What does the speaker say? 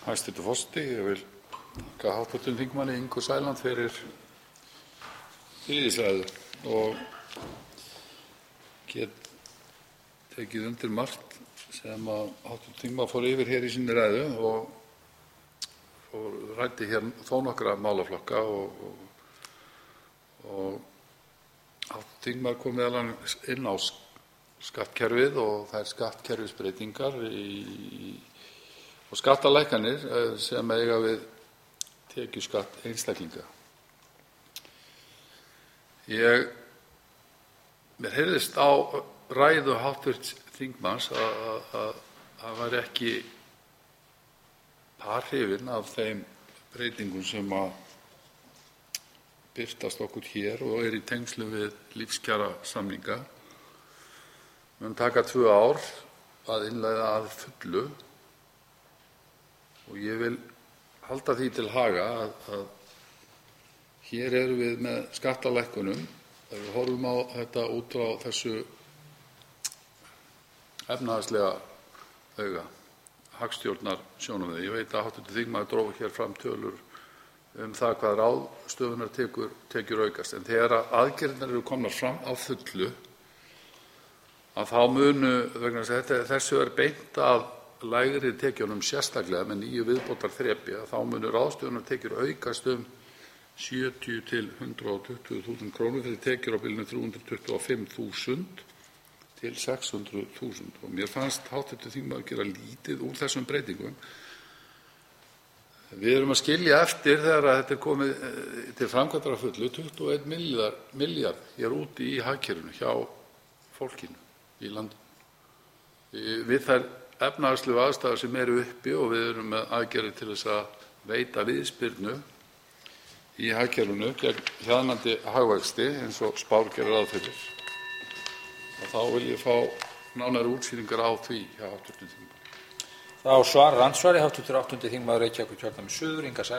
Hæstv. forseti. Ég vil þakka hv. þingmanni Ingu Sæland fyrir prýðisræðu og get tekið undir margt sem hv. þingmaður fór yfir hér í sinni ræðu og ræddi hér þó nokkra málaflokka og hv. þingmaður kom meðal annars inn á skattkerfið og þær skattkerfisbreytingar og skattalækkanir sem eiga við tekjuskatt einstaklinga. Mér heyrðist á ræðu hv. þingmanns að hann væri ekki hrifinn af þeim breytingum sem birtast okkur hér og eru í tengslum við lífskjarasamninga. Mun taka 2 ár að innleiða að fullu og ég vil halda því til haga að hér erum við með skattalækkunum. Ef við horfum á þetta út frá þessu efnahagslega auga, hagstjórnarsjónarmiði. Ég veit að hv. þingmaður dró hér fram tölur það hvað ráðstöfunartekjur aukast, en þegar aðgerðirnar eru komnar fram á fullu þá munu, vegna þess að þessu er beint að lægri tekjunum sérstaklega með nýju viðbótarþrepi, þá munu ráðstöfunartekjur aukast 70 til 120.000 kr. fyrir tekjur á bilinu 325.000 til 600.000 og mér fannst hv. þingmaður gera lítið úr þessum breytingum. Við erum að skilja eftir þegar þetta er komið til framkvæmdar að fullu 21 milljarð hér úti í hagkerfinu hjá fólkinu í landinu. Við þær efnahagslegu aðstæður sem eru uppi og við erum með aðgerðir til þess að veita viðspyrnu í hagkerfinu gegn hjaðnandi hagvexti eins og spár gera ráð fyrir. Þá vil ég fá nánari útskýringar á því hjá hv. þingmanni. Þá svarar andsvari hv. 8. þingmaður Reykjavíkurkjördæmis suður, Inga Sæland.